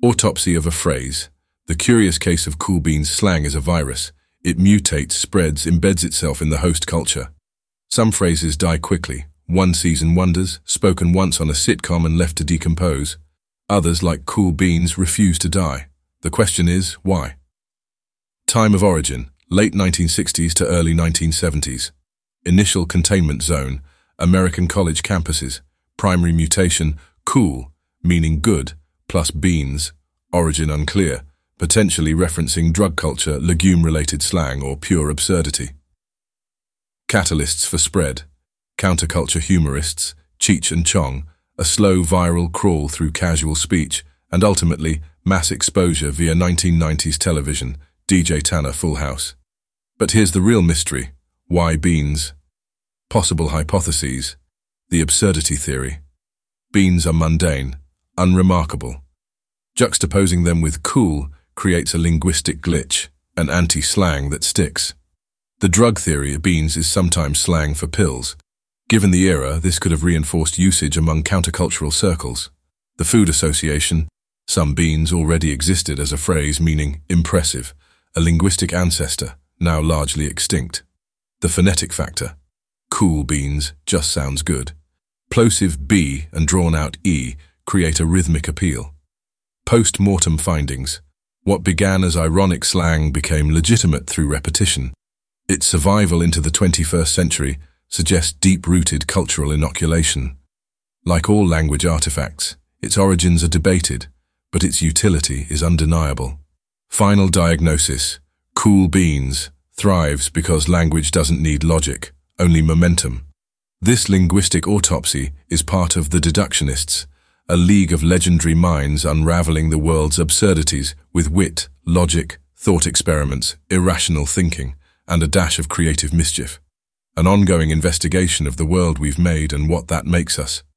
Autopsy of a phrase. The curious case of Cool Beans slang is a virus. It mutates, spreads, embeds itself in the host culture. Some phrases die quickly. One-season wonders, spoken once on a sitcom and left to decompose. Others, like Cool Beans, refuse to die. The question is, why? Time of origin, late 1960s to early 1970s. Initial containment zone, American college campuses. Primary mutation, cool, meaning good, plus beans, origin unclear, potentially referencing drug culture, legume-related slang, or pure absurdity. Catalysts for spread, counterculture humorists, Cheech and Chong, a slow viral crawl through casual speech, and ultimately mass exposure via 1990s television, DJ Tanner Full House. But here's the real mystery. Why beans? Possible hypotheses. The absurdity theory. Beans are mundane, unremarkable. Juxtaposing them with cool creates a linguistic glitch, an anti-slang that sticks. The drug theory of beans is sometimes slang for pills. Given the era, this could have reinforced usage among countercultural circles. The food association, some beans already existed as a phrase meaning impressive, a linguistic ancestor, now largely extinct. The phonetic factor, cool beans, just sounds good. Plosive B and drawn-out E create a rhythmic appeal. Post-mortem findings. What began as ironic slang became legitimate through repetition. Its survival into the 21st century suggests deep-rooted cultural inoculation. Like all language artifacts, its origins are debated, but its utility is undeniable. Final diagnosis. Cool Beans thrives because language doesn't need logic, only momentum. This linguistic autopsy is part of The Deductionists, a league of legendary minds unraveling the world's absurdities with wit, logic, thought experiments, irrational thinking, and a dash of creative mischief. An ongoing investigation of the world we've made and what that makes us.